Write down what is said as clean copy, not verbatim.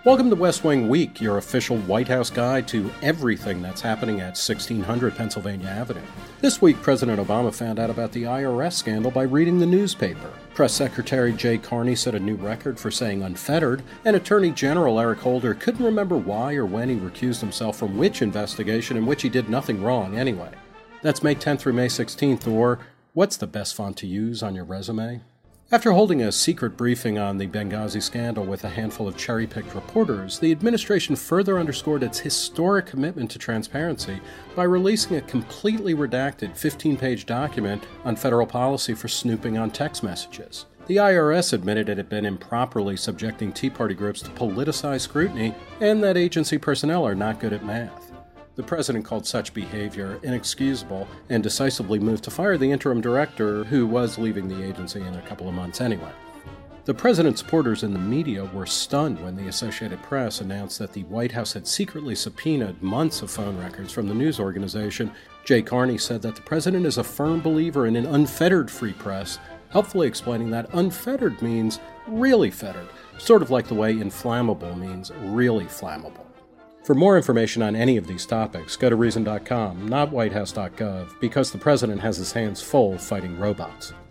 Welcome to West Wing Week, your official White House guide to everything that's happening at 1600 Pennsylvania Avenue. This week, President Obama found out about the IRS scandal by reading the newspaper. Press Secretary Jay Carney set a new record for saying unfettered, and Attorney General Eric Holder couldn't remember why or when he recused himself from which investigation in which he did nothing wrong anyway. That's May 10th through May 16th, or what's the best font to use on your resume? After holding a secret briefing on the Benghazi scandal with a handful of cherry-picked reporters, the administration further underscored its historic commitment to transparency by releasing a completely redacted 15-page document on federal policy for snooping on text messages. The IRS admitted it had been improperly subjecting Tea Party groups to politicized scrutiny and that agency personnel are not good at math. The president called such behavior inexcusable and decisively moved to fire the interim director, who was leaving the agency in a couple of months anyway. The president's supporters in the media were stunned when the Associated Press announced that the White House had secretly subpoenaed months of phone records from the news organization. Jay Carney said that the president is a firm believer in an unfettered free press, helpfully explaining that unfettered means really fettered, sort of like the way inflammable means really flammable. For more information on any of these topics, go to Reason.com, not WhiteHouse.gov, because the president has his hands full fighting robots.